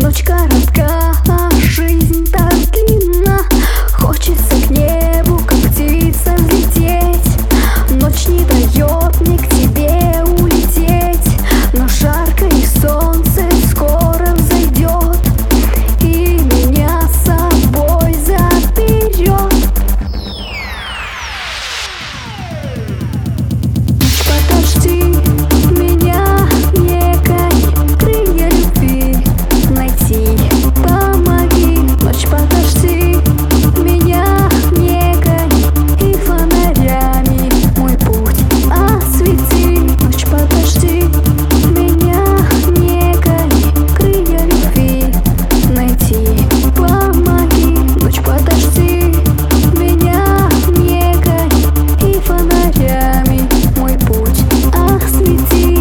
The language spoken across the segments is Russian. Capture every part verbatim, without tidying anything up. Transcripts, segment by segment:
Ночь коротка, а жизнь так длинна. Хочется к небу, как птица, взлететь. Ночь не дает мне к тебе улететь, но жарко и солнце скоро взойдет и меня с собой заберет. Ночь, подожди меня, не гони, крылья любви найти помоги. Ночь, подожди меня, не гони, и фонарями мой путь освети. Ночь, подожди меня, не гони, крылья любви найти помоги. Ночь, подожди меня, не гони, и фонарями мой путь освети.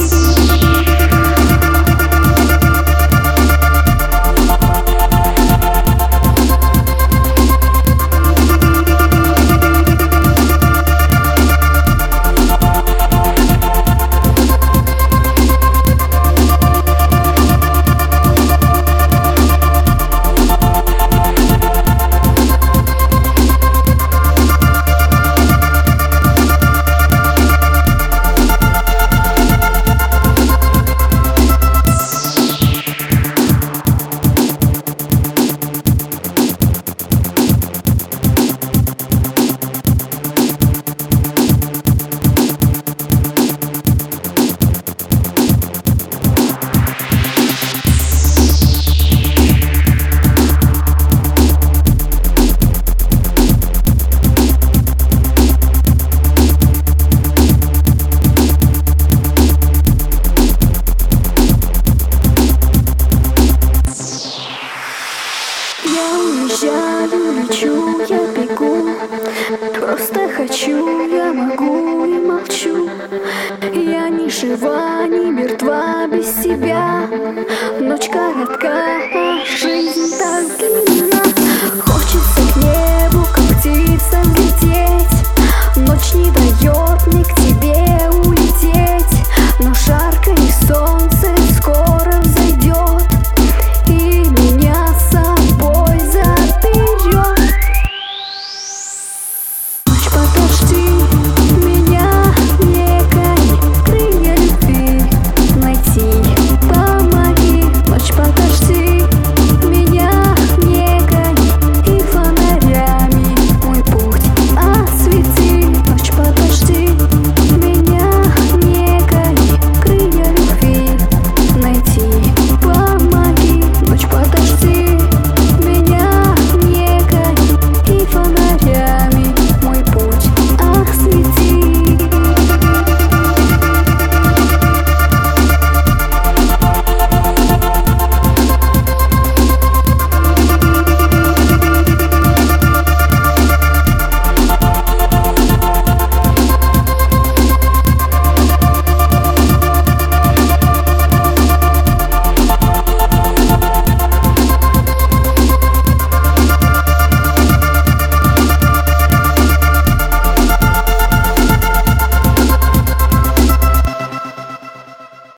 Я уезжаю, лечу, я бегу, просто хочу, я могу и молчу. Я ни жива, ни мертва без тебя. Ночь коротка,